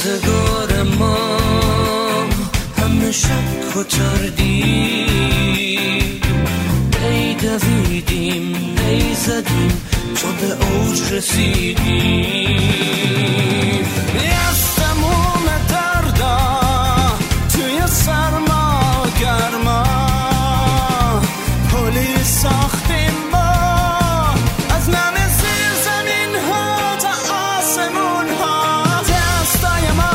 روزگار ما همه شک و تردید، ای دویدیم ای زدیم تو به اوج رسیدیم. از تموم دردا توی سرما گرما پلی ساختیم ما، از نم زیر زمین ها تا آسمون ها. دستای ما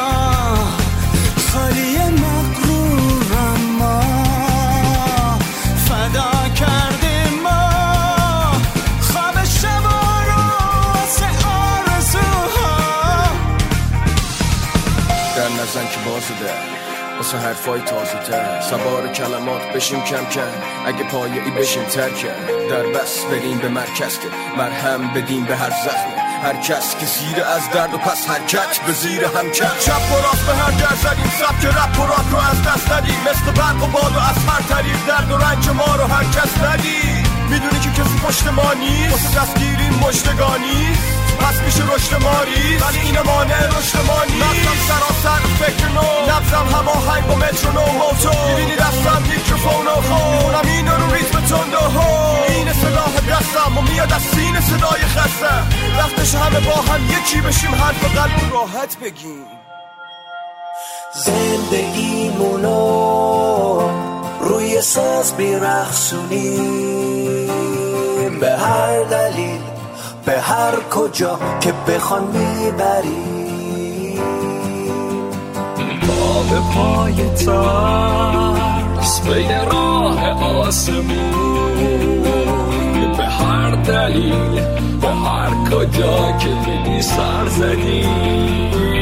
خالی مغرور اما فدا کردیم ما خواب شبا رو واسه آرزوها. در نزن که بازه ده واسه حرفای تازه تر، سوار کلمات بشیم کم کم، اگه پایه‌ای بشیم ترکه، در بس بریم به مرکز که مرهم بدیم به هر زخم هر کس که زیر از درد و پس حرکت به زیر هم کرد. چپ و راست به هر در زدیم، سبک رپ و راک رو از دست ندیم، مثل برق و باد و از هر طریق درد و رنج ما رو هر کس ندید. میدونی که کسی پشت ما نیست، واسه دستگیریم مشتگانی پس میشه رشد ماری، ولی این مانع رشد ما نیست. نبزم سراسر فکر نو، نبزم هماهنگ با مترونوم موتور، میبینی دستم میکروفون و خونم این رو ریتم تند و هو. این سلاح دستم و میاد از سینه صدای خستم، وقتش همه با هم یکی بشیم، حرف قلب و راحت بگیم. زندگیمونو روی ساز بیرخصونیم، به هر دلیل به هر کجا که بخوان میبریم. پا به پای ترس بین راه آسمون، به هر دلیل به هر کجا که بگی سر زدیم.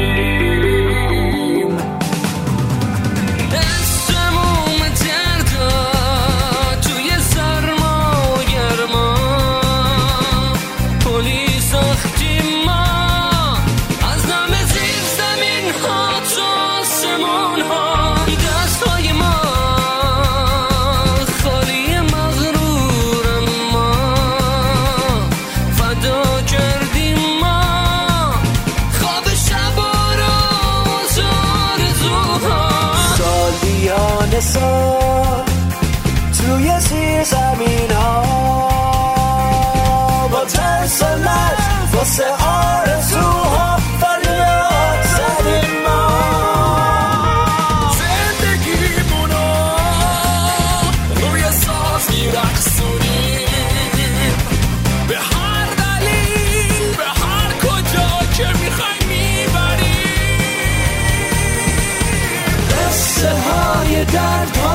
توی زیر زمین ها با ترس و لرز واسه آرزوها فریاد زدیم ما. زندگیمونو روی ساز میرقصونیم، به هر دلیل به هر کجا که میخوای میبریم. قصه های درد